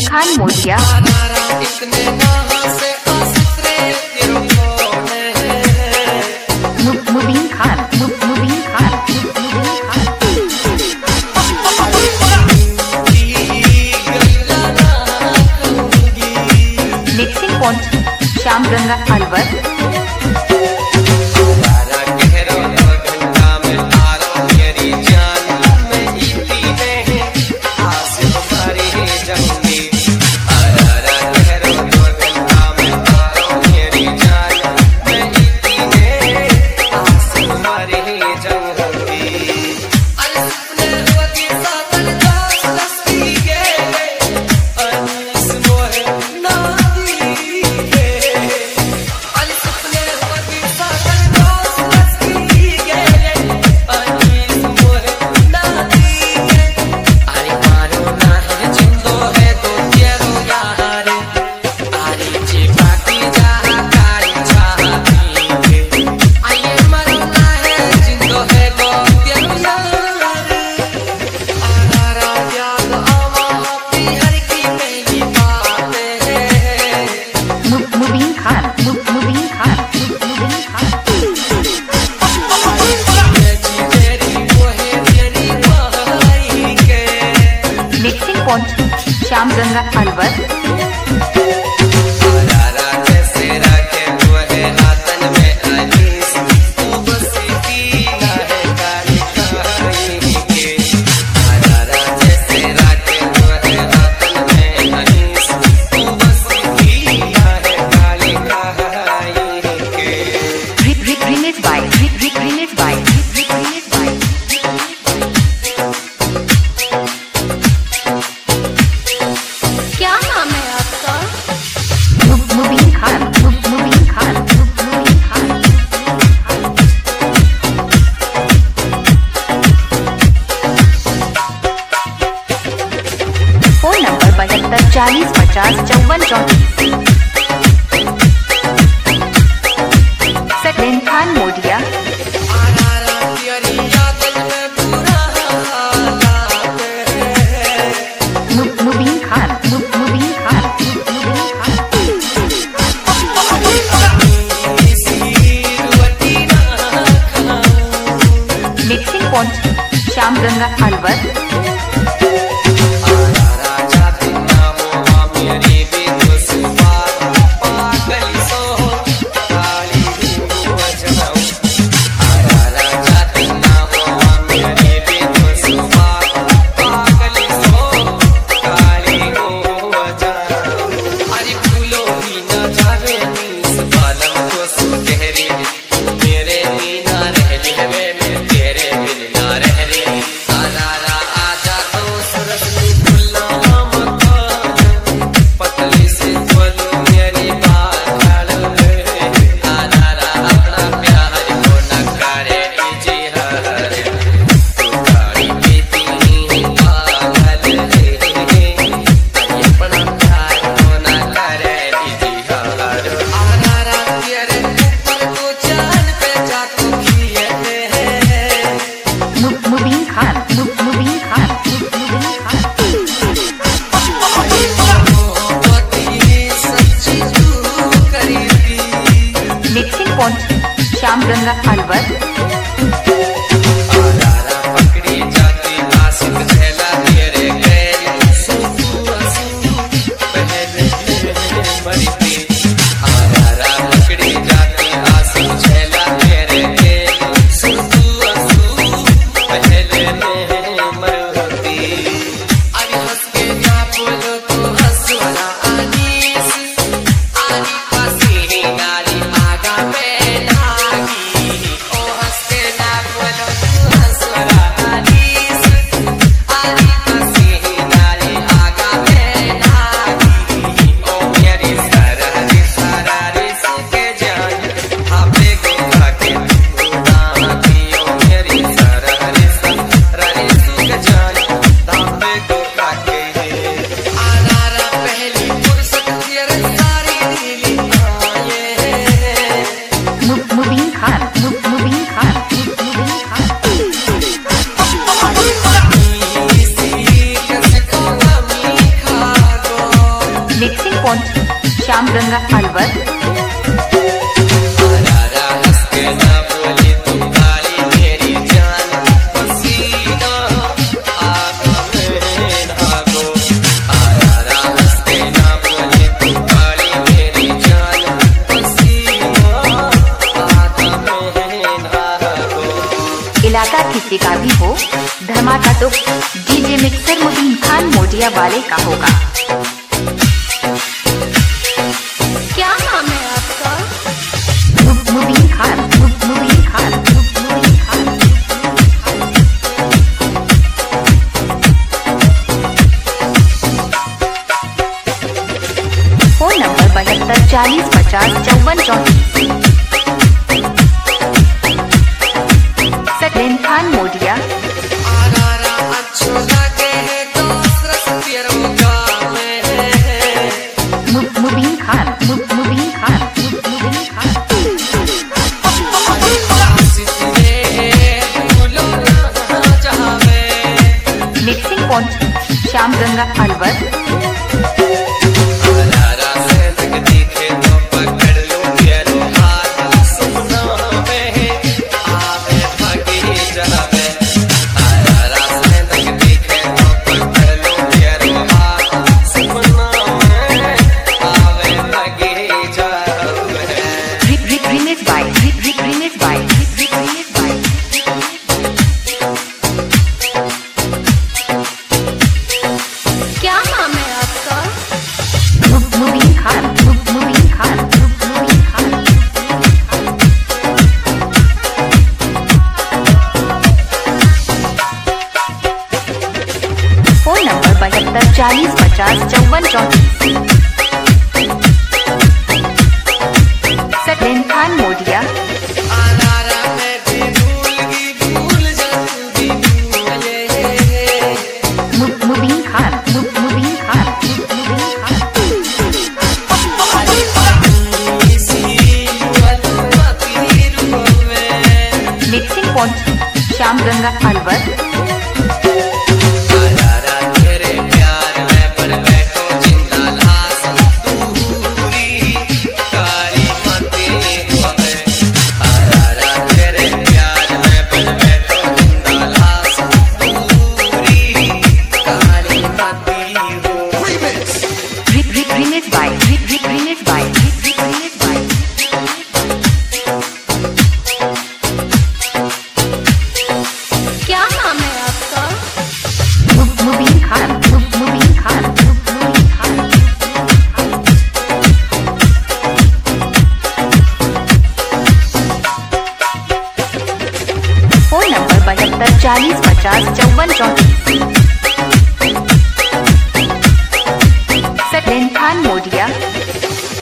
खान Modiya. Mubeen Khan. Mixing point Shyam Ganga Alwar. Shyam Ganga Alwar. Phone number 72 40 50 54 34। Salim Khan Modiya. Mubeen Khan. Mixing point Shyam Ganga Alwar. Shyam Ganga Alwar. Point Shyamganga Alwar. इलाका किसी का भी हो, धमाका तो डीजे मिक्सर मुबीन खान मोदिया वाले का होगा। क्या नाम है आपका? Mubeen Khan, Mubeen Khan, Mubeen Khan. Phone number 72 40 50 54 34। Saqlain Khan Modiya. Mubeen Khan, Mubeen Khan, Mubeen Khan. Mixing point Shyamganga Alwar. क्या नाम है आपका? Mubeen Khan, Mubeen Khan, Mubeen Khan. Phone number 72 40 50 54 34। Saqlain Khan Modiya. Mubeen Khan, Mubeen Khan, Mubeen Khan. Mixing point Shyamganga Alwar. क्या नाम है आपका? मुबीन खान, मुबीन खान, मुबीन खान। Phone number 72 40 50 54 34। सकलेन खान मोदिया।